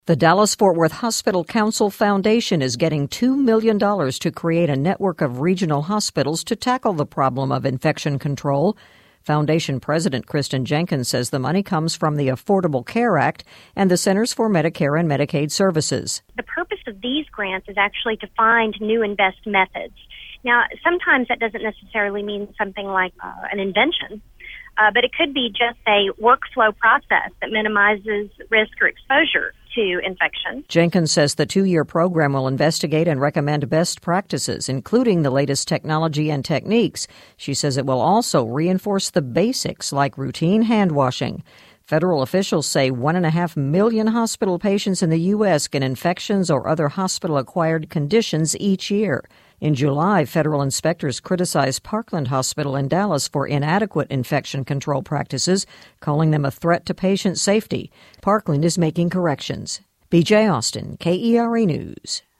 The Dallas-Fort Worth Hospital Council Foundation is getting $2 million to create a network of regional hospitals to tackle the problem of infection control. Foundation President Kristen Jenkins says the money comes from the Affordable Care Act and the Centers for Medicare and Medicaid Services. The purpose of these grants is actually to find new and best methods. Now, sometimes that doesn't necessarily mean something like an invention, but it could be just a workflow process that minimizes risk or exposure to infection. Jenkins says the 2-year program will investigate and recommend best practices, including the latest technology and techniques. She says it will also reinforce the basics like routine hand washing. Federal officials say 1.5 million hospital patients in the U.S. get infections or other hospital-acquired conditions each year. In July, federal inspectors criticized Parkland Hospital in Dallas for inadequate infection control practices, calling them a threat to patient safety. Parkland is making corrections. B.J. Austin, KERA News.